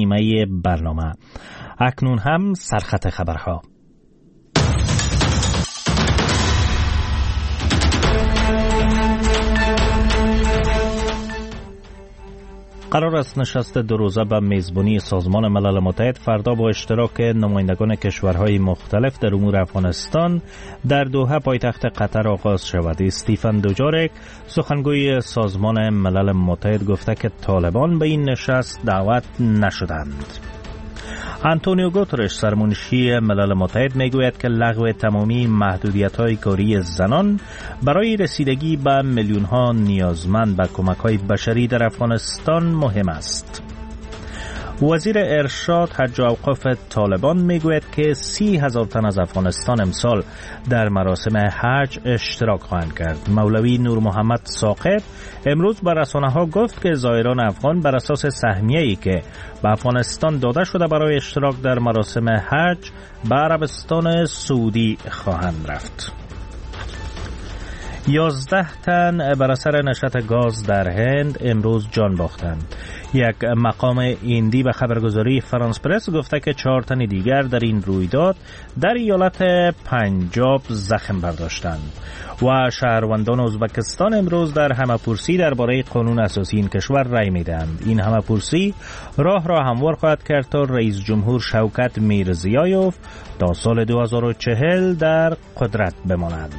مقدمه برنامه. اکنون هم سرخط خبرها. قرار است نشست دو روزه به میزبانی سازمان ملل متحد فردا با اشتراک نمایندگان کشورهای مختلف در امور افغانستان در دوحه پایتخت قطر آغاز شود. استیفن دوجارک سخنگوی سازمان ملل متحد گفته که طالبان به این نشست دعوت نشدند. آنتونیو گوترش سرمنشی ملل متحد میگوید که لغو تمامی محدودیت‌های کاری زنان برای رسیدگی به میلیون‌ها نیازمند به کمک‌های بشری در افغانستان مهم است. وزیر ارشاد حج و اوقاف طالبان میگوید که 30,000 تن از افغانستان امسال در مراسم حج اشتراک خواهند کرد. مولوی نور محمد ثاقب امروز به رسانه‌ها گفت که زائران افغان بر اساس سهمیه‌ای که به افغانستان داده شده برای اشتراک در مراسم حج به عربستان سعودی خواهند رفت. 11 تن بر اثر نشت گاز در هند امروز جان باختند. یک مقام هندی به خبرگزاری فرانس پرس گفته که 4 تن دیگر در این رویداد در ایالت پنجاب زخم برداشتند. و شهروندان ازبکستان امروز در همه‌پرسی درباره قانون اساسی این کشور رأی می‌دهند. این همه‌پرسی راه را هموار خواهد کرد تا رئیس جمهور شوکت میرزیایوف تا سال 2040 در قدرت بماند.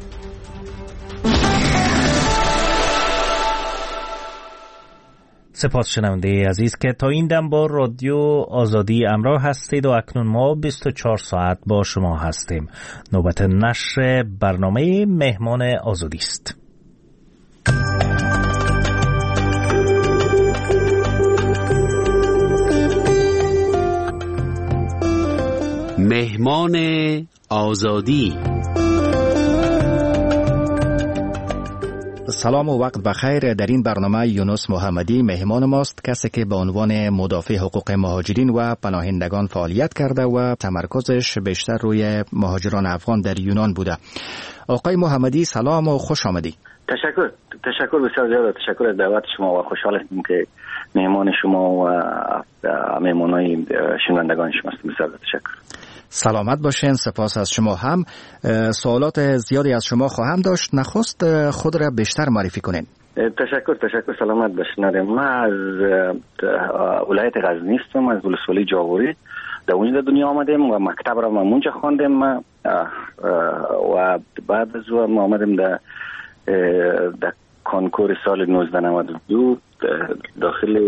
سپاس شنونده عزیز که تا این دم با رادیو آزادی همراه هستید و اکنون ما 24 ساعت با شما هستیم. نوبت نشر برنامه مهمان آزادی است. مهمان آزادی. سلام و وقت بخیر. در این برنامه یونس محمدی مهمان ماست، کسی که به عنوان مدافع حقوق مهاجرین و پناهندگان فعالیت کرده و تمرکزش بیشتر روی مهاجران افغان در یونان بوده. آقای محمدی سلام و خوش آمدی. تشکر بسیار زیاد. تشکر از دعوت شما و خوشحال هستیم که مهمان شما و مهمانای شنوندگان شما هستیم. بسیار تشکر. سلامت باشین. سپاس از شما هم. سوالات زیادی از شما خواهم داشت. نخست خود را بیشتر معرفی کنین. تشکر. سلامت باشین. من از ولایت غزنی هستم، از ولسوالی جاغوری. در اونجا دنیا آمدیم و مکتب را من اونجا خواندم و بعد از اون آمدیم در کانکور سال 1992 داخل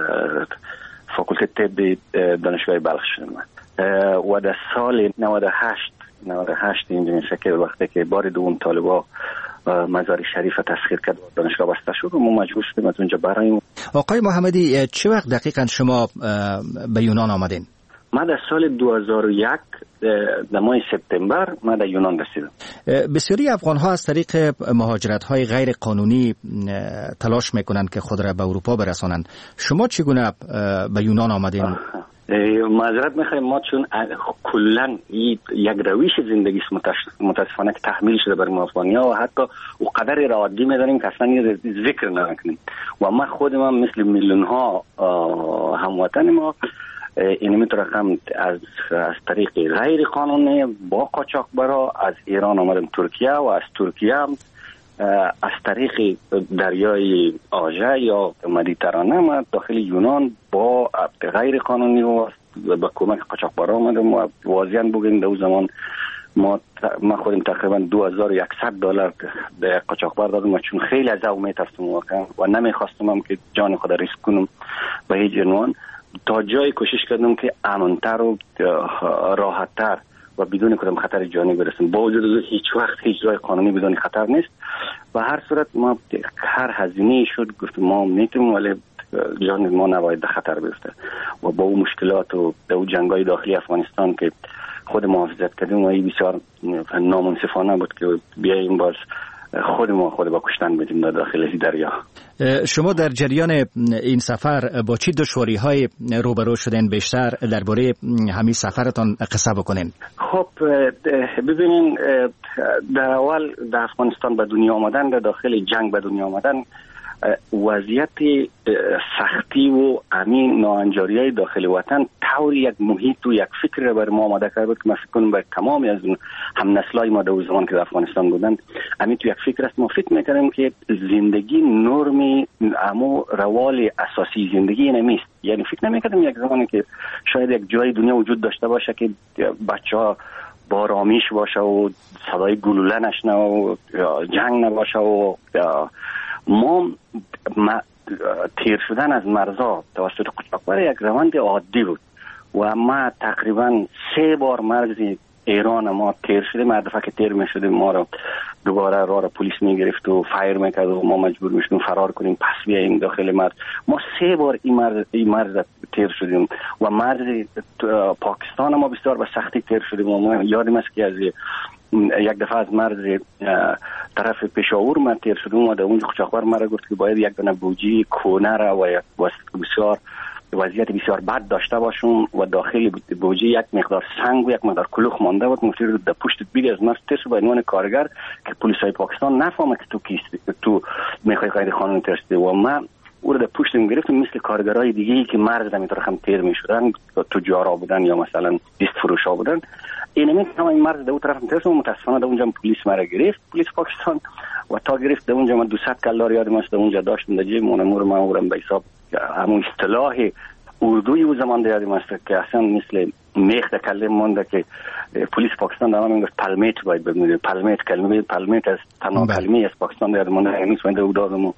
فاکولته طب دانشگاه بلخ شدم. و در سال 98 اینجا میشه که وقتی که بار دوم طالبا مزار شریف تسخیر کرد و دانشگاه بسته شد و ما مجبور شدیم از اونجا برایم. آقای محمدی چه وقت دقیقاً شما به یونان آمدین؟ من در سال 2001 در ماه سپتامبر من در یونان رسیدم. بسیاری افغان ها از طریق مهاجرت های غیر قانونی تلاش میکنند که خود را به اروپا برسانند. شما چگونه به یونان آمدین؟ معذرت میخوایم، ما چون کلا یک روش زندگی متاسفانه که تحمیل شده بر ما افغانی‌ها و حتی او قدر عادی می‌داریم که اصلا ذکر نکنیم و ما خودم مثل میلیون ها هموطن ما این میتونم از طریق غیر قانونی با قاچاقبرا از ایران آمدم ترکیه و از ترکیه هم از طریق دریای آژه یا مدیترانه ما داخل یونان با غیر قانونی و با کمک قاچاقبرا آمدم و واضحاً بگیم در اون زمان ما خودم تقریبا $2100 به قاچاقبر دادم و چون خیلی از او میترسم واقعا و نمیخواستم هم که جان خود ریسک کنم به هیچ عنوان، تا جایی کوشش کردم که امن‌تر و راحت‌تر و بدون کدام خطر جانی برسیم. با وجود هیچ وقت هیچ جای قانونی بدون خطر نیست و هر صورت ما هر هزینه شد گفتم ما میتونیم ولی جان ما نباید به خطر بیفته و با اون مشکلات و اون جنگ‌های داخلی افغانستان که خود محافظت کردیم و این بسیار نامنصفانه بود که بیاییم باز خود با کشتن بدیم در داخل دریا. شما در جریان این سفر با چی دشواری‌های روبرو شدین؟ بیشتر درباره همین سفرتان قصه بکنین. خب ببینین، در اول در افغانستان به دنیا آمدن، در داخل جنگ به دنیا آمدن وضعیت سختی و همین ناانجاری‌های داخل وطن طور یک محیط و یک فکر را بر ما آماده کرده بود که من فکر کنم بر تمامی از هم نسلای ما در زمان که در افغانستان بودند همین تو یک فکر است. ما فکر می‌کردیم که زندگی نرمی اما روال اساسی زندگی نمیست. یعنی فکر نمی‌کردیم یک زمانی که شاید یک جای دنیا وجود داشته باشه که بچه‌ها با آرامش باشه و صدای گلوله نشنه و جنگ نباشه و ما تیر شدن از مرزا توسط قاچاقبر یک روند عادی بود و ما تقریبا 3 بار مرز ایران ما تیر شدیم. هر دفعه که تیر میشدیم ما رو دوباره راه پلیس میگرفت و فایر میکرد و ما مجبور میشدیم فرار کنیم پس بیاییم داخل مرز. ما 3 بار این مرز تیر شدیم و مرز پاکستان ما بسیار به سختی تیر شدیم و ما یادم است که از یک دفعه از مرز طرف پشاور ما تیر شدیم و در اونجا قاچاقبر ما را گفت که باید یک دونه بوجی کونه را و یک بسیار وضعیت بسیار بد داشته باشم و داخل بوجی یک مقدار سنگ و یک مقدار کلوخ مانده بود. مفتی رو در پشت بیل از مرز تیر شد به عنوان کارگر که پلیس های پاکستان نفهمه که تو کیستی، تو میخوای غیر قانونی ترستی و ما او رو در پشتم گرفتم مثل کارگرای دیگه‌ای که مرز در میتونه هم تیر میشدن، تجارا بودن یا مثلا دیست فروشا بودن. این مرز در اون طرف تیر شد. متاسفانه در اونجا پلیس ما را گرفت، پلیس پاکستان، و تا گرفت در اونجا من 200 کلار یادم است در اونجا داشتم در جیب مونمور ما اورم به حساب همون اصطلاح اردوی او زمان در یادم است که اصلا مثل میخ در کلم مونده که پلیس پاکستان در من گفت پلمیت باید بگوید. پلمیت کلمه پلمیت از تنها کلمه از پاکستان در مونده یعنی سوینده او دادم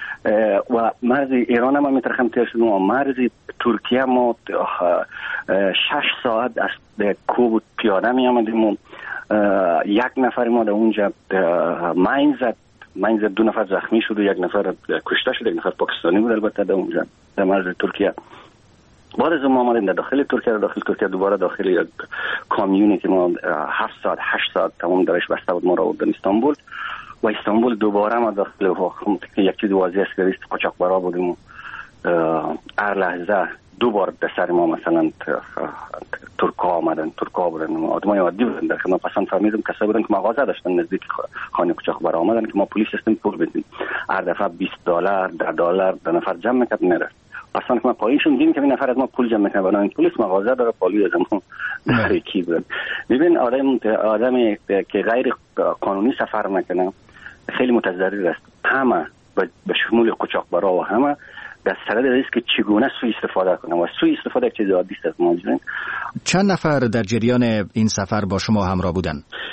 و مرز ایران هم میترخم تیر شدیم و مرز ترکیه ما 6 ساعت از کوب پیاده می آمدیم و یک نفر ما در اونجا ماین زد 2 نفر زخمی شد و 1 نفر کشته شد. 1 نفر پاکستانی بود البته در اونجا در مرز ترکیه. بعد از ما آمدیم در داخل ترکیه دوباره داخل یک کامیونی که ما 7 ساعت 8 ساعت تمام درش بسته بود ما را آوردن استانبول و استانبول دوباره ما داخل یک چیز واضح است که قاچاقبرا بودیم و هر لحظه 2 بار در سر ما مثلا ترکا بودن آدمای عادی بودن در خدمت. پسند فهمیدم کسایی بودن که مغازه داشتن نزدیک خانه قاچاقبرا آمدن که ما پلیس هستیم پول بدیم. هر دفعه $20 $10 در نفر جمع میکرد میرفت. پسند که ما پایینشون دیدیم که این نفر از ما پول جمع میکنه بنابراین پلیس مغازه داره پالوی از ما در کی بودن. ببین آدمی که غیر قانونی سفر میکنه خیلی متضرر است. همه به شمول قاچاقبرا و همه در سرد ریسک چگونه سوء استفاده کنه و سوء استفاده یک چیز عادی است از ماجرا. چند نفر در جریان این سفر با شما همراه بودن؟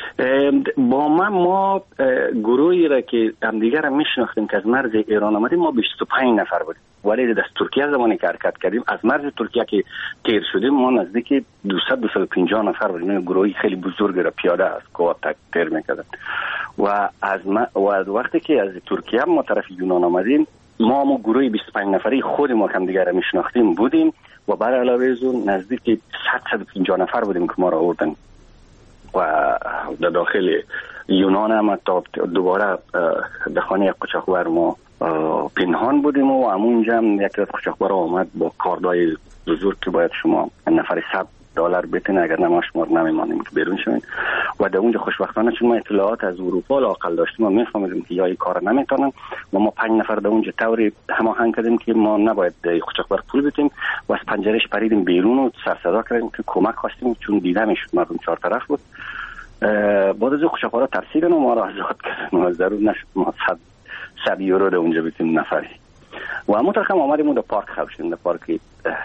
با ما گروهی را که همدیگر را میشناختیم که از مرز ایران آمدیم ما 25 نفر بودیم. ولی در ترکیه زمانی که حرکت کردیم از مرز ترکیه که تیر شدیم ما نزدیک 250 نفر بودیم. گروهی خیلی بزرگ را پیاده از کوه تیر میکردن و از وقتی که از ترکیه ما طرف یونان آمدیم ما گروهی 25 نفری خود ما هم دیگر را میشناختیم بودیم و بر علاوه از اون نزدیک 150 نفر بودیم که ما را آوردن و در داخل یونان هم تا دوباره در خانه قاچاقبر ما پنهان بودیم و همونجا هم یک از قاچاقبر آمد با کاردای بزرگ که باید شما نفر $100 بتین اگر نه ما شما نمیمانیم که بیرون شوین و در اونجا خوشبختانه چون ما اطلاعات از اروپا لااقل داشتیم و میفهمیدیم که یا این کار نمیتونن و ما 5 نفر در اونجا طوری هماهنگ کردیم که ما نباید قاچاقبر پول بدیم و از پنجرهش پریدیم بیرون و سر صدا کردیم که کمک خواستیم چون دیده میشد مردم 4 طرف بود. بعد از قاچاقبرا ترسیدن و ما را آزاد کردن و ضرور نشد ما 100 یورو در اونجا بدیم نفری و همون طرف هم آمدیم در پارک خوشیم در پارک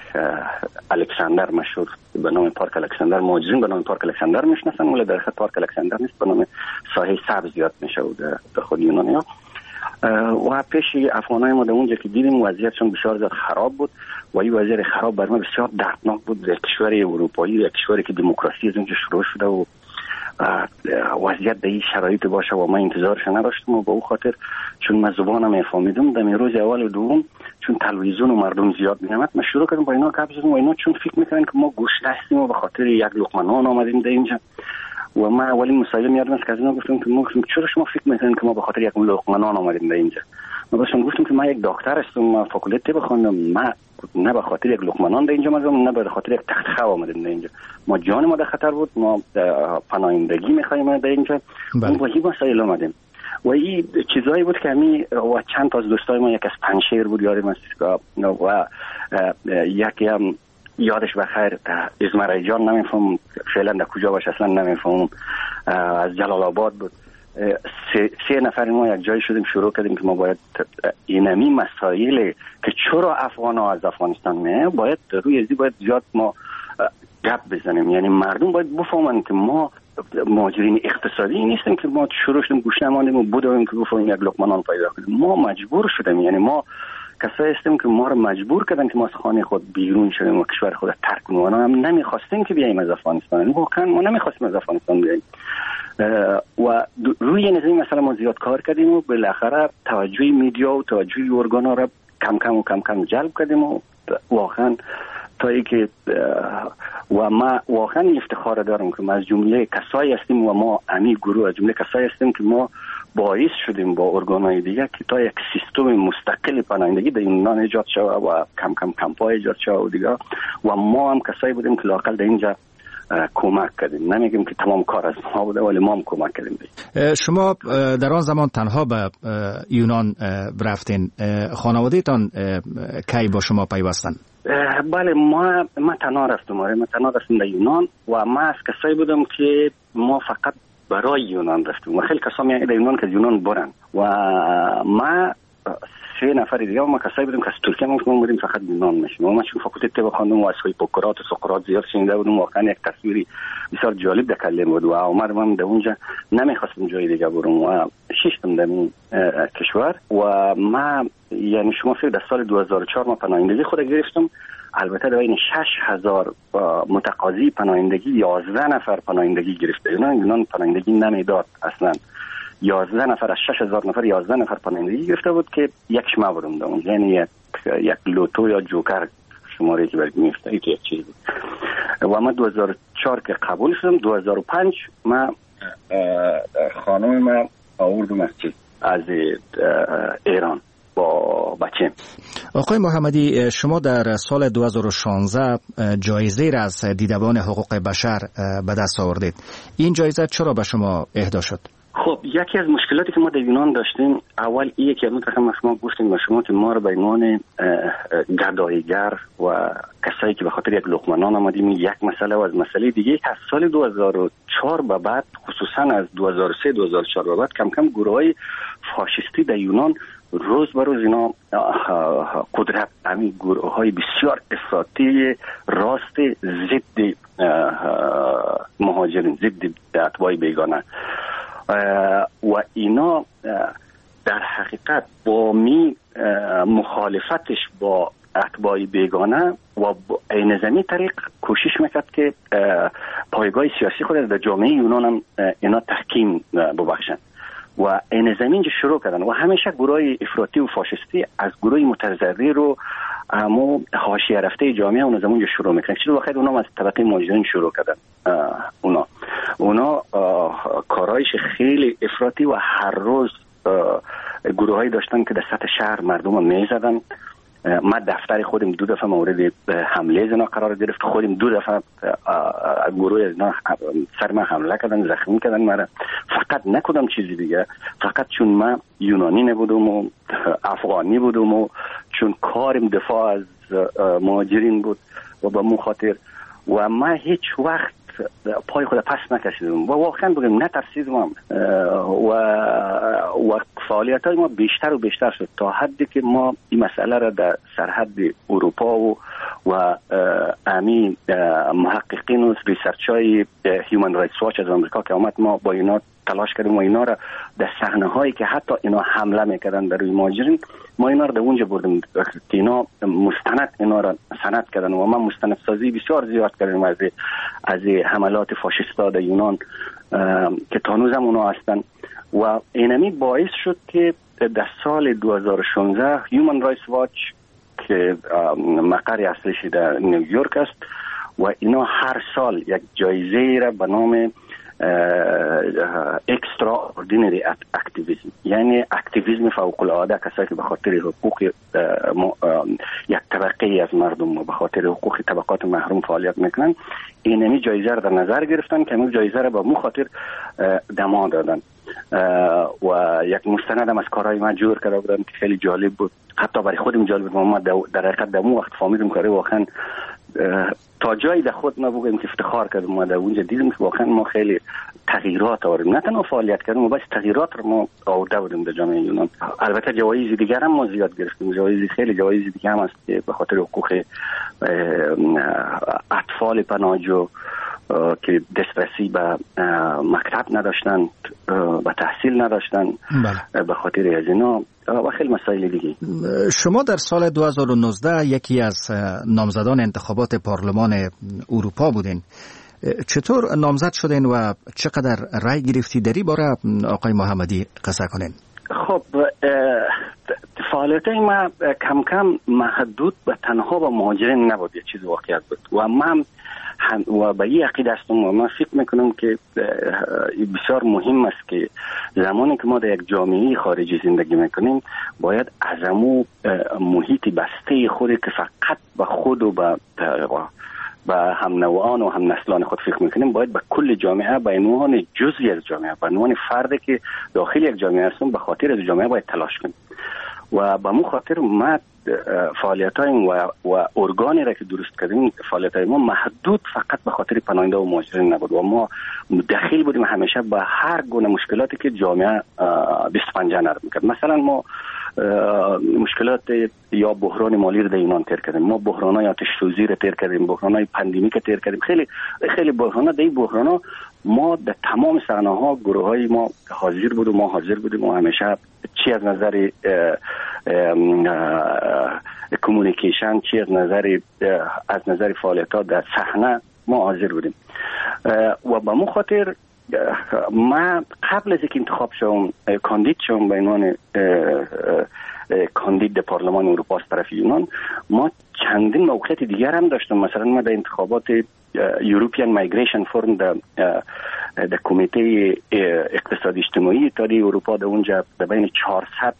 الکساندر مشهور به نام پارک الکساندر. مهاجرین به نام پارک الکساندر میشناسن ولی در حقیقت پارک الکساندر نیست، به نام ساحه سبز یاد میشه در خود یونانیا. و پیش افغانای ما در اونجا که دیدیم وضعیتشون بسیار زیاد خراب بود و این وضعیت خراب برای ما بسیار دردناک بود. در کشور اروپایی در کشوری که دموکراسی از اونجا شروع شده و وضعیت در این شرایط باشه و ما انتظارش نداشتم و به اون خاطر چون من زبانم میفهمیدم در روز اول و دوم چون تلویزیون و مردم زیاد میامد من شروع کردم با اینا گپ زدم و اینا چون فکر میکنن که ما گوش هستیم و به خاطر یک لقمه نان آمدیم در اینجا و ما اولین مسائل میادم است که از اینا گفتم که ما چرا شما فکر میکنین که ما به خاطر یک لقمه نان آمدیم در اینجا. ما بهشون گفتم که من یک دکتر هستم، ما فاکولته بخوندم، ما نه به خاطر یک لقمه نان در اینجا آمدیم نه به خاطر یک تخت خواب آمدیم در اینجا. ما جان ما در خطر بود، ما پناهندگی میخوایم در اینجا. ما با این مسائل آمدیم و این چیزایی بود که همین و چند تا از دوستای ما، یک از پنشیر بود یادم است و یکی هم یادش بخیر ازمرای جان، نمیفهم فعلا در کجا باشه اصلا نمیفهم، از جلال آباد بود. سه نفر ما یک جای شدیم شروع کردیم که ما باید اینمی مسائل که چرا افغان ها از افغانستان میه باید روی ازی باید زیاد ما گپ بزنیم. یعنی مردم باید بفهمن که ما مهاجرین اقتصادی نیستیم که ما شروع شدیم گوش نماندیم و بودیم که بفهمیم یک لقمه نان پیدا کنیم. ما مجبور شدیم، یعنی ما کسایی هستیم که ما رو مجبور کردن که ما از خانه خود بیرون شدیم و کشور خود ترک کنیم. ما هم نمیخواستیم که بیاییم از افغانستان، واقعا ما نمیخواستیم از افغانستان بیاییم و روی نظام مثلا ما زیاد کار کردیم و بالاخره توجه میدیا و توجه ارگانا را کم کم جلب کردیم و واقعا تا اینکه و ما واقعا افتخار دارم که ما از جمله کسایی هستیم و ما امی گروه از جمله کسایی هستیم که ما باعث شدیم با ارگانهای دیگه که تا یک سیستم مستقل پناهندگی در یونان ایجاد شد و کم کم کمپای ایجاد شد و دیگه و ما هم کسایی بودیم که لااقل در اینجا کمک کردیم. نمیگیم که تمام کار از ما بوده ولی ما هم کمک کردیم. شما در آن زمان تنها به یونان رفتین، خانواده‌تان کی با شما پیوستن؟ بله ما تنها رفتم در یونان و ما از کسایی بودم که ما فقط برای یونان رفتیم و خیلی کسا میگن در یونان که یونان برن و ما سه نفر دیگه ما کسایی بودیم که از ترکیه ما بودیم فقط یونان میشیم و ما چون فاکولته طب خواندم و از هیپوکرات و سقراط زیاد شنیده بودم، واقعا یک تصویری بسیار جالب در کلم بود و اومدم در اونجا نمیخواستم جای دیگه برم و شیشتم در این کشور و ما یعنی شما فکر در سال 2004 ما پناهندگی خود گرفتم. البته در بین 6000 متقاضی پناهندگی 11 نفر پناهندگی گرفته. یونان پناهندگی نمیداد اصلا. 11 نفر از 6000 نفر 11 نفر پناهندگی گرفته بود که یکش ما بودم در اون، یعنی یک لوتو یا جوکر شماره که برگ میفته این یک چیز بود. و ما 2004 که قبول شدم 2005 ما خانم ما آوردم از ایران با بچه. آقای محمدی، شما در سال 2016 جایزه را از دیدبان حقوق بشر به دست آوردید. این جایزه چرا به شما اهدا شد؟ خب یکی از مشکلاتی که ما در یونان داشتیم اول این که ما شما گفتیم شما که ما رو به عنوان گداییگر و کسایی که به خاطر یک لقمه نان آمدیم یک مسئله و از مسئله دیگه از سال 2004 به بعد خصوصا از 2003 2004 به بعد کم کم گروه‌های فاشیستی در یونان روز به روز اینا قدرت همین گروه‌های بسیار افراطی راست ضد مهاجرین ضد اتباع بیگانه و اینا در حقیقت با مخالفتش با اتباع بیگانه و این زمین طریق کوشش میکرد که پایگاه سیاسی خود در جامعه یونان هم اینا تحکیم ببخشن و این زمین شروع کردن و همیشه گروه افراطی و فاشستی از گروه متضرر رو همو حاشیه رفته جامعه اون زمان شروع میکنن. چرا واقعا اونا از طبقه مهاجرین شروع کردن. اونا کارایش خیلی افراطی و هر روز گروهایی داشتن که در سطح شهر مردم میزدن. ما دفتر خودم 2 دفعه مورد حمله زنا قرار گرفت، خودم 2 دفعه گروه زنا سر ما حمله کردن، زخمی کردن مرا. فقط نکردم چیزی دیگه، فقط چون ما یونانی نبودم و افغانی بودم و چون کارم دفاع از مهاجرین بود و به مو خاطر و ما هیچ وقت پای خود پس نکشیدم و واقعا بگم نترسیدم و فعالیت های ما بیشتر و بیشتر شد تا حدی که ما این مسئله را در سرحد اروپا و امی محققین و ریسرچ های هیومن رایتس واچ از امریکا که آمد ما با اینا تلاش کردیم و اینا را در صحنه هایی که حتی اینا حمله میکردن در روی مهاجرین ما اینا را در اونجا بردیم که اینا مستند اینا را سند کردن و ما مستند سازی بسیار زیاد کردیم از حملات فاشیستا در یونان که تانوز هم اونا هستن و اینمی باعث شد که در سال 2016 هیومن رایتس واچ که مقر اصلیش در نیویورک است و اینا هر سال یک جایزه را به نام اکسترا اوردینری اکتیویسم، یعنی اکتیویسم فوق العاده، کسایی که به خاطر حقوق یک طبقه از مردم و به خاطر حقوق طبقات محروم فعالیت میکنن، اینمی جایزه را در نظر گرفتن که همین جایزه را به مو خاطر دما دادن و یک مستندم از کارهای من جور کرده بودم که خیلی جالب بود، حتی برای خودم جالب بود. ما در حقیقت در وقت فهمیدم کاری واقعا تا جایی در خود ما بگیم که افتخار کردم. ما در اونجا دیدیم که واقعا ما خیلی تغییرات آوردیم، نه تنها فعالیت کردیم، بس تغییرات رو ما آورده بودیم در جامعه یونان. البته جوایز دیگر هم ما زیاد گرفتیم، خیلی جوایز دیگه هم هست که به خاطر حقوق اطفال پناهجو که دسترسی به مکتب نداشتن، به تحصیل نداشتن، به خاطر از اینا و خیلی مسائل دیگه. شما در سال 2019 یکی از نامزدان انتخابات پارلمان اروپا بودین. چطور نامزد شدین و چقدر رای گرفتی؟ دری باره آقای محمدی قصه کنین. خب فعالیتای ما کم کم محدود به تنها به مهاجرین نبود، یه چیز واقعیت بود و من و به این عقیده هستم و من فکر میکنم که بسیار مهم است که زمانی که ما در یک جامعه خارجی زندگی میکنیم باید از امو محیط بسته خود که فقط به خود و به هم نوعان و هم نسلان خود فکر میکنیم، باید به کل جامعه، به عنوان جزئی از جامعه، به عنوان فردی که داخل یک جامعه هستم، به خاطر از جامعه باید تلاش کنیم. و به مو خاطر ما فعالیت‌های و ارگانی را که درست کردیم، فعالیت‌های ما محدود فقط به خاطر پناهنده و مهاجرین نبود و ما دخیل بودیم همیشه به هر گونه مشکلاتی که جامعه 25 نرم می‌کرد. مثلا ما مشکلات یا بحران مالی رو در ایران تیر کردیم، ما بحران‌های آتش سوزی رو تیر کردیم، بحران‌های پاندمیک رو تیر کردیم، خیلی خیلی بحران‌ها. در این بحران‌ها ما در تمام صحنه‌ها گروه‌های ما حاضر بودیم و همیشه چی از نظر کمیونیکیشن، چی از نظر فعالیت‌ها در صحنه ما حاضر بودیم. و به مو خاطر ما قبل از اینکه انتخاب شوم کاندید شوم به عنوان کاندید در پارلمان اروپا از طرف یونان، ما چندین موقعیت دیگر هم داشتم. مثلا ما در انتخابات یوروپیان مایگریشن فورم در کمیته اقتصادی اجتماعی اتحادیه اروپا، در اونجا در بین 400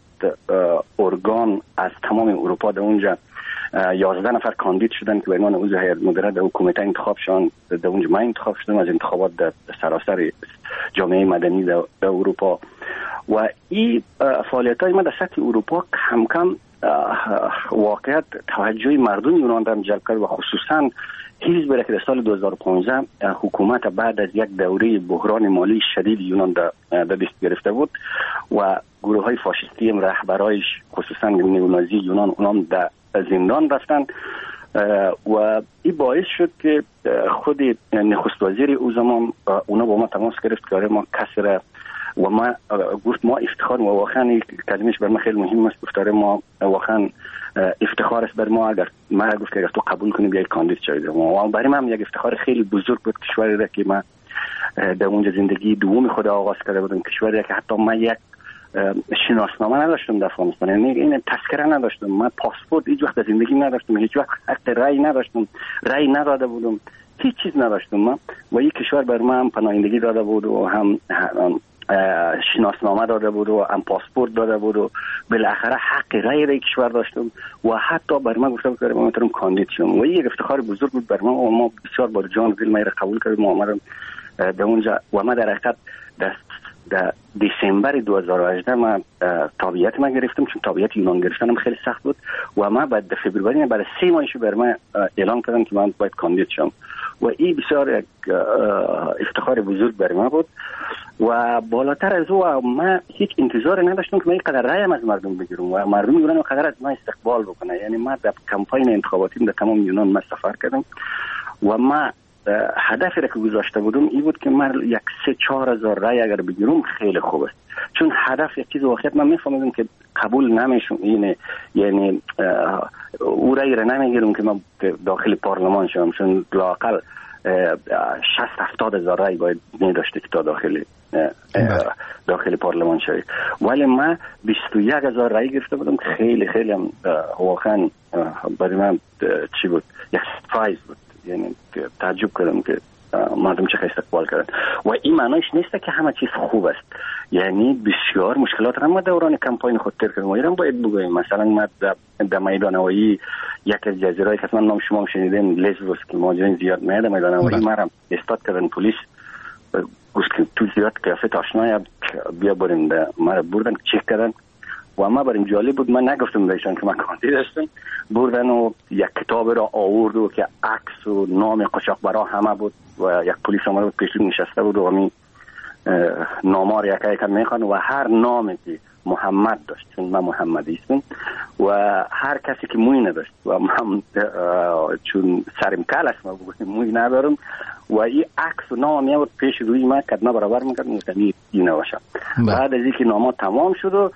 ارگان از تمام اروپا در اونجا 11 نفر کاندید شدن که به عنوان عضو هیئت مدیره در کمیته انتخاب شدن. در اونجا من انتخاب شدم از انتخابات در سراسر جامعه مدنی در اروپا. و این فعالیت‌های ما در سطح اروپا کم کم واقعیت توجه مردم یونان را جلب کرد و خصوصا حزب را که در سال 2015 حکومت بعد از یک دوره بحران مالی شدید یونان در دست گرفته بود و گروه های فاشیستی هم رهبرایش خصوصا نیونازی یونان اونام در زندان رفتن و این باعث شد که خود نخست وزیر او زمان اونا با ما تماس گرفت که ما کسی را و ما گفت ما افتخار، و واقعا کلمش بر ما خیلی مهم است، گفتاره ما واقعا افتخار است بر ما اگر ما گفت که اگر تو قبول کنی بیای کاندید شوی. و برای من یک افتخار خیلی بزرگ بود، کشوری را که من در اونجا زندگی دوم خود آغاز کرده بودم، کشوری را که حتی من یک شناسنامه نداشتم در افغانستان، یعنی این تذکره نداشتم، من پاسپورت هیچ وقت در زندگی نداشتم، هیچ وقت حق رأی نداشتم، رأی نداده بودم، هیچ چیز نداشتم من. و این کشور بر من هم پناهندگی داده بود و هم شناسنامه داده بود و هم پاسپورت داده بود و بالاخره حق رأی در کشور داشتم و حتی بر من گفتم که من میتونم کاندید شم و این یک افتخار بزرگ بود بر من و ما بسیار با جان دل من را قبول کردیم و آمدم در اونجا. و من در حقیقت در دسامبر 2018 من تابعیت من گرفتم، چون تابعیت یونان گرفتنم خیلی سخت بود و من بعد فبروری بعد 3 ماهش بر من اعلام کردم که من باید کاندید شم و این بسیار یک افتخار بزرگ برای من بود. و بالاتر از او من هیچ انتظاری نداشتم که من این قدر رأیم از مردم بگیرم و مردم یونان و قدر از من استقبال بکنه. یعنی من در کمپاین انتخاباتیم در تمام یونان من سفر کردم و من هدفی را که گذاشته بودم این بود که من 3-4 هزار رأی اگر بگیرم خیلی خوب است، چون هدف یک چیز واقعیت من میفهمیدم که قبول نمیشم، یعنی او رأی را نمیگیرم که من داخل پارلمان شوم، چون لااقل 60-70 هزار رأی باید می‌داشته که تا داخل پارلمان شوی. ولی من 21,000 رأی گرفته بودم، خیلی خیلی هم واقعا برای من چی بود، یک سورپرایز بود، یعنی تعجب کردم که مردم چه استقبال کردن. و این معنیش نیست که همه چیز خوب است، یعنی بسیار مشکلات را ما دوران کمپاین خود تیر کردیم و ایران باید بگوییم. مثلا ما در میدان هوایی یک از جزیره‌ای که اصلا نام شما شنیدین، لزبوس، که مهاجرین زیاد میاد میدان هوایی ما را استاد کردن، پلیس گفت که تو زیاد قیافت آشنایی بیا بریم ده. ما بردن چک کردن و ما بریم جالب بود، من نگفتم بهشون که من کاندید هستم. بردن و یک کتاب را آورد و که عکس و نام قاچاقبرا همه بود و یک پلیس آمده بود پیش نشسته بود و همین نامار یک میخوان و هر نامی که محمد داشت، چون من محمدی هستم، و هر کسی که موی نداشت و من چون سرم کل است ما موی ندارم و این عکس و نام میاد پیش روی من کدنا برابر میکرد مستمی اینه باشم. بعد از اینکه نامات تمام شد و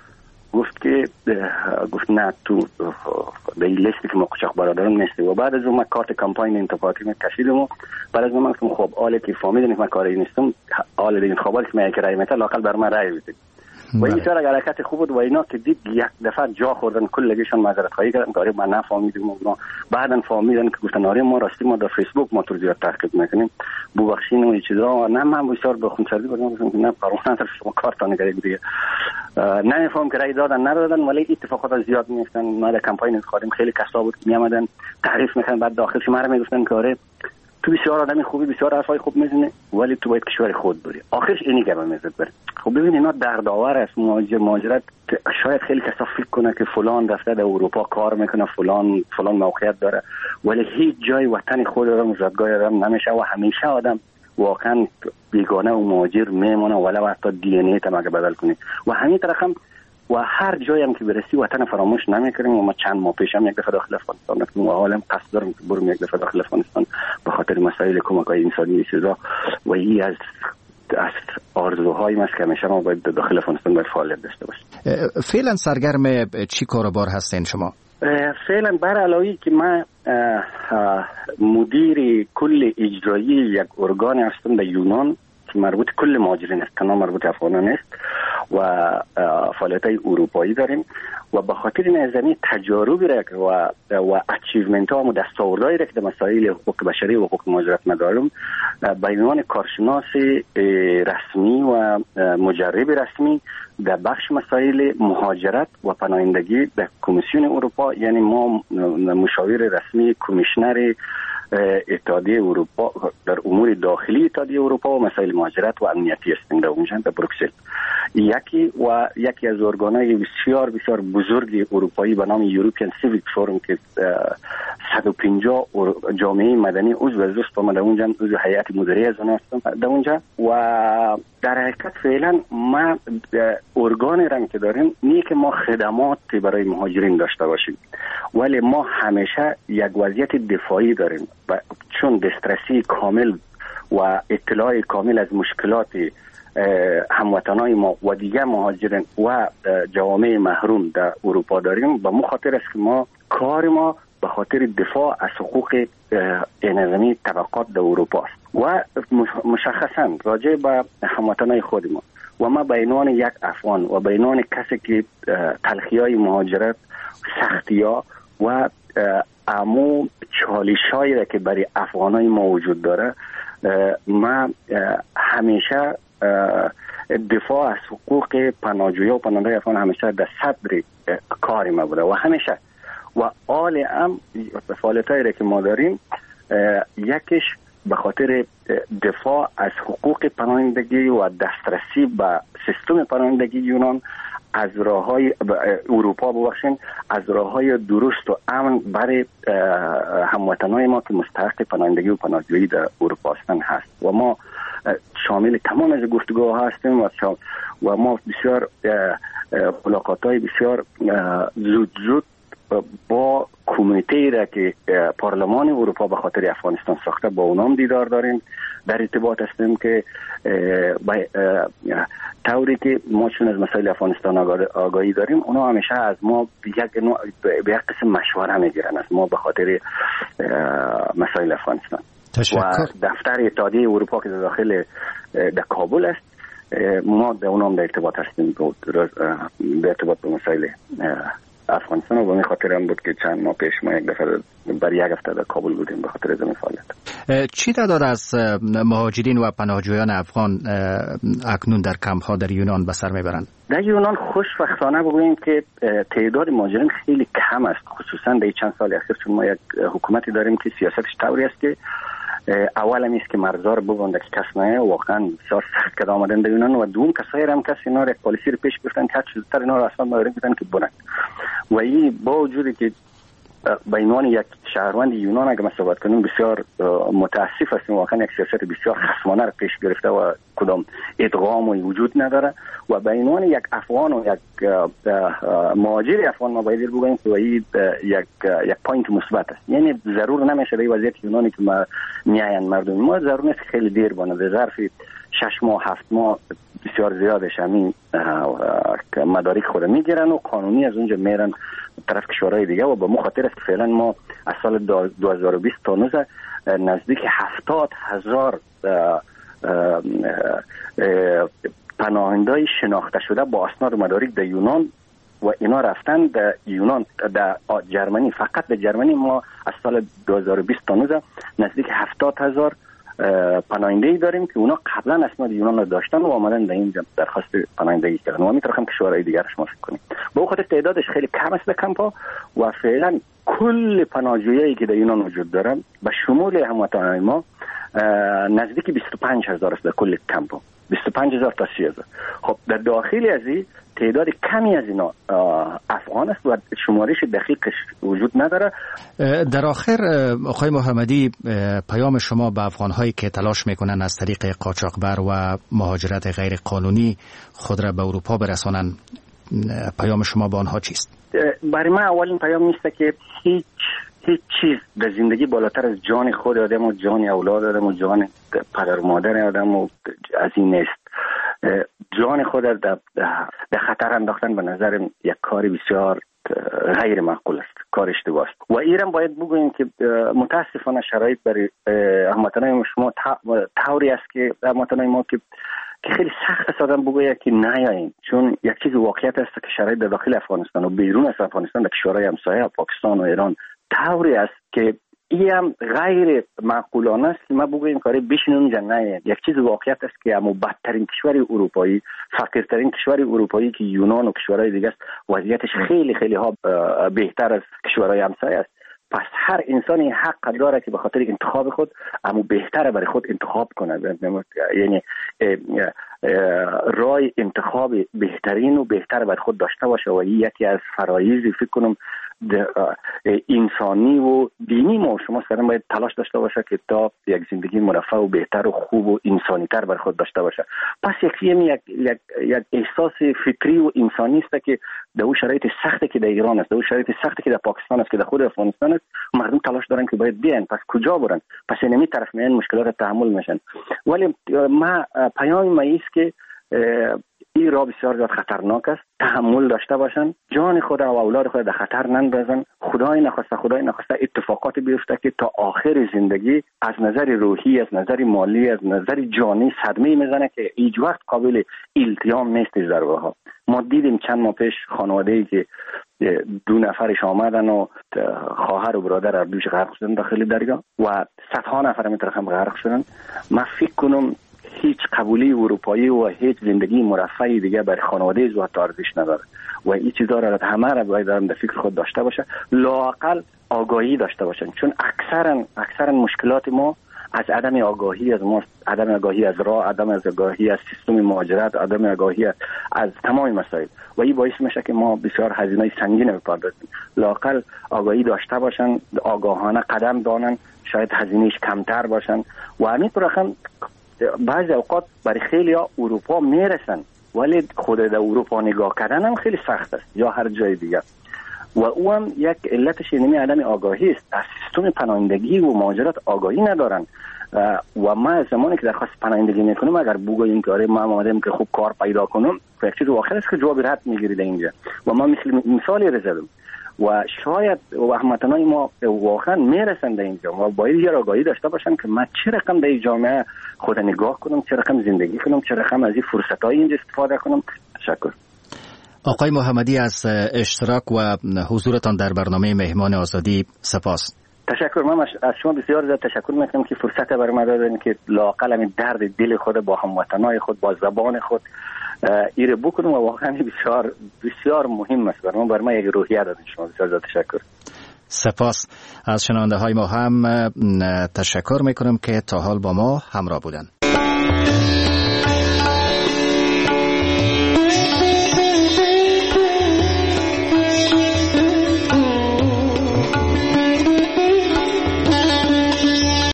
گفت نه تو به این لیستی که ما قاچاق برادران نیستی. و بعد از اون من کارت کمپاین انتخاباتی من کشیدم و بعد از اون من گفتم خب آله که فهمیدن که من کاری نیستم، آله دیگه انتخاباتی که من یک رای میتونم لاقل بر من رای بدید. و این سر حرکت خوب بود و اینا که دید یک دفعه جا خوردن کلگیشون معذرت خواهی کردن که من نفهمیدیم. اونا بعدن فهمیدن که گفتن آره ما راستی ما در فیسبوک ما تو زیاد تحقیق میکنیم ببخشین و این چیزا. نه من بسیار به خونسردی گفتم که نه قانون شما کارتون نگرید دیگه. نمیفهم که رای دادن ندادن ولی اتفاقات زیاد میفتن. ما در کمپاین خودم خیلی کسا بود که میامدن تعریف میکنن بعد داخلش ما رو میگفتن که آره تو بسیار آدمی خوبی، بسیار حرفای خوب میزنی ولی تو باید کشور خود بری. آخرش اینی که میزد بره. خب ببین اینا دردآور است. مهاجرت شاید خیلی کسا فکر کنه که فلان رفته در اروپا کار میکنه، فلان موقعیت داره، ولی هیچ جای وطن خود آدم زادگاه آدم نمیشه و همیشه آدم واقعا بیگانه و مهاجر میمونه ولو حتی دی ان ای تا مگه بدل کنی. و همین طرف هم و هر جایی هم که برسی وطن فراموش نمیکنیم. و ما چند ماه پیش هم یک دفعه داخل افغانستان رفتیم و حالا قصد دارم که برم یک دفعه داخل افغانستان به خاطر مسائل کمک‌های انسانی چیزا. و این از آرزوهای است که همیشه ما باید داخل افغانستان باید فعالیت داشته باشیم. فعلا سرگرم چی کاروبار هستین شما؟ فعلا بر علاوه که من مدیر کل اجرایی یک ارگان هستم در یونان که مربوط کل مهاجرین است، تنها مربوط افغانان است و فعالیت‌های اروپایی داریم. و به خاطر این زمین تجاربی را و اچیومنت ها و دستاوردهایی را که در مسائل حقوق بشری و حقوق مهاجرت ندارم به عنوان کارشناس رسمی و مجرب رسمی در بخش مسائل مهاجرت و پناهندگی در کمیسیون اروپا، یعنی ما مشاور رسمی کمیشنر اتحادیه اروپا در امور داخلی اتحادیه اروپا و مسائل مهاجرت و امنیتی هستیم در اونجا در بروکسل. یکی از ارگان‌های بسیار بسیار بزرگ اروپایی به نام یوروپیان سیویک فورم که 150 جامعه مدنی عضو است و در اونجا عضو هیئت مدیره از آن هستم در اونجا. و در حقیقت فعلا ما ارگان رنگ که داریم نیه که ما خدمات برای مهاجرین داشته باشیم، ولی ما همیشه یک وضعیت دفاعی داریم چون دسترسی کامل و اطلاع کامل از مشکلات هموطنای ما و دیگه مهاجرین و جوامع محروم در اروپا داریم. به مخاطر است که ما کار ما به خاطر دفاع از حقوق انظامی طبقات در اروپا است و مشخصا راجع به هموطنای خود ما و ما به عنوان یک افغان و به عنوان کسی که تلخی‌های مهاجرت، سختی‌ها و امو چالش‌هایی را که برای افغانای ما وجود داره، ما همیشه دفاع از حقوق پناهجویان و پناهنده افغان همیشه در صدر کار ما بوده و همیشه و آل هم فعالیتایی را که ما داریم یکیش به خاطر دفاع از حقوق پناهندگی و دسترسی به سیستم پناهندگی یونان از راه‌های اروپا از راه‌های درست و امن برای هموطنان ما که مستحق پناهندگی و پناهجویی در اروپا هستند هست و ما شامل تمام از گفتگوها هستیم و ما بسیار ملاقات‌های بسیار زود با کمیته را که پارلمان اروپا به خاطر افغانستان ساخته با اونام دیدار داریم، در ارتباط هستیم که طوری که ما چون از مسائل افغانستان آگاهی داریم اونا همیشه از ما به یک قسم مشوره میگیرن از ما به خاطر مسائل افغانستان. و دفتر اتحادیه اروپا که داخل در کابل است ما در اونام در ارتباط هستیم به ارتباط به مسائل افغانستان و به خاطر هم بود که چند ماه پیش ما یک دفعه برای یک هفته در کابل بودیم به خاطر زمین فعالیت. چی تعداد از مهاجرین و پناهجویان افغان اکنون در کمپ ها در یونان به سر میبرند؟ در یونان خوشبختانه بگوییم که تعداد مهاجرین خیلی کم است، خصوصا در چند سال اخیر چون ما یک حکومتی داریم که سیاستش طوری است که اول هم است که مرزا رو ببنده که کس نه، واقعا بسیار سخت کد آمدن در یونان و دوم کسایی هم کسی اینا یک پالیسی رو پیش گرفتن که چیزتر اینا رو اصلا مورد بدن که برن و این با وجودی که به عنوان یک شهروند یونان اگه ما صحبت کنیم بسیار متاسف هستیم، واقعا یک سیاست بسیار خصمانه رو پیش گرفته و کدام ادغام و وجود نداره و به عنوان یک افغان و یک مهاجر افغان ما باید بگوییم که یک پوینت مثبت است. یعنی ضرور نمیشه به وضعیت یونانی که ما میاین مردم ما ضرور نیست خیلی دیر بانه، در ظرف 6 ماه 7 ماه بسیار زیادش همین مدارک خود میگیرن و قانونی از اونجا میرن طرف کشورهای دیگه و به مخاطر است که فعلا ما از سال 2020 تا 19 نزدیک 70,000 پناهنده‌ای شناخته شده با اسناد مدارک در یونان و اینا رفتن در یونان، در جرمنی. فقط در جرمنی ما از سال 2020 تا 19 نزدیک 70,000 پناهنده‌ای داریم که اونا قبلا اسناد یونان رو داشتن و آمدن در اینجا درخواست پناهندگی کردن و میتونیم کشورهای دیگرش ما فکر کنیم. به خاطر تعدادش خیلی کم است در کمپا و فعلا کل پناهجویایی که در یونان وجود دارن به شمول هموطنان ما نزدیک 25,000 است در کل کمپا، 25,000 تا 30,000. خب در داخل از این تعداد کمی از اینا افغان است و شمارش دقیقش وجود نداره. در آخر آقای محمدی، پیام شما به افغان‌هایی که تلاش میکنن از طریق قاچاقبر و مهاجرت غیر قانونی خود را به اروپا برسانند، پیام شما به آنها چیست؟ برای من اولین پیام نیست که هیچ چیز در زندگی بالاتر از جان خود آدم و جان اولاد آدم و جان پدر و مادر آدم و از این نیست. جان خود در خطر انداختن به نظر یک کار بسیار غیر معقول است، کار اشتباه است و ایران باید بگوییم که متاسفانه شرایط برای هموطنان شما طوری است که هموطنان ما که خیلی سخت است آدم بگوید که نیایین، چون یک چیز واقعیت است که شرایط در داخل افغانستان و بیرون از افغانستان در کشورهای همسایه پاکستان و ایران طوری است که این هم غیر معقولانه است که ما بگوییم کاری بشینیم جنایه. یک چیز واقعیت است که اما بدترین کشور اروپایی، فقیرترین کشور اروپایی که یونان و کشورهای دیگه است، وضعیتش خیلی خیلی ها بهتر از کشورهای همسایه است. پس هر انسانی حق داره که به خاطر انتخاب خود اما بهتره برای خود انتخاب کنه، یعنی راه انتخاب بهترین و بهتر برای خود داشته باشه و یکی از فرایض فکر کنم انسانی و دینی ما شما سرم باید تلاش داشته باشه که تا یک زندگی مرفه و بهتر و خوب و انسانی تر برای خود داشته باشه. پس یک احساس فکری و انسانی است که در اون شرایط سختی که در ایران است، در اون شرایط سختی که در پاکستان است، که در خود افغانستان است، مردم تلاش دارن که باید بیان. پس کجا برن؟ پس اینمی طرف میان مشکلات تحمل میشن. ولی ما پیام ما است که این راه بسیار زیاد خطرناک است، تحمل داشته باشن، جان خود و اولاد خود در خطر نندازن. خدای نخواسته اتفاقات بیفته که تا آخر زندگی از نظر روحی، از نظر مالی، از نظر جانی صدمه میزنه که هیچ وقت قابل التیام نیست. ضربه ها ما دیدیم چند ماه پیش خانواده‌ای که 2 نفرش آمدن و خواهر و برادر هر دوش غرق شدن داخل دریا و صدها نفر میترخم غرق شدن. من فکر کنم هیچ قبولی اروپایی و هیچ زندگی مرفهی دیگه برای خانواده زوات ارزش نداره و این چیزا را همه را باید در فکر خود داشته باشه، لااقل آگاهی داشته باشن، چون اکثرا مشکلات ما از عدم آگاهی از ما، عدم آگاهی از راه، عدم آگاهی از سیستم مهاجرت، عدم آگاهی از تمام مسائل و این باعث میشه که ما بسیار هزینه سنگین بپردازیم. لااقل آگاهی داشته باشن، آگاهانه قدم دانن، شاید هزینهش کمتر باشن و همینطور هم بعضی اوقات برای خیلی ها اروپا میرسن ولی خود در اروپا نگاه کردن هم خیلی سخت است یا هر جای دیگه و او هم یک علتش اینمی عدم آگاهی است. از سیستم پناهندگی و مهاجرت آگاهی ندارن و ما زمانی که درخواست پناهندگی میکنیم اگر بگوییم که آره ما آمدیم که خوب کار پیدا کنم، یک چیز واقعا است که جواب رد میگیرید اینجا و ما مثالی رسیدم و شاید هموطنان ما واقعا میرسن در اینجا و باید یه آگاهی داشته باشن که من چه رقم در این جامعه خود نگاه کنم، چه رقم زندگی کنم، چه رقم از این فرصت‌های اینجا استفاده کنم. تشکر. آقای محمدی، از اشتراک و حضورتان در برنامه مهمان آزادی سپاس. تشکر. من از شما بسیار زیاد تشکر میکنم که فرصت برای من دادن که لااقل همین درد دل خود با هموطنای خود با زبان خود ایره بکنم و واقعا بسیار بسیار مهم است برای من یک روحیه دادن. شما بسیار زیاد تشکر. سپاس. از شنونده های ما هم تشکر میکنم که تا حال با ما همراه بودند.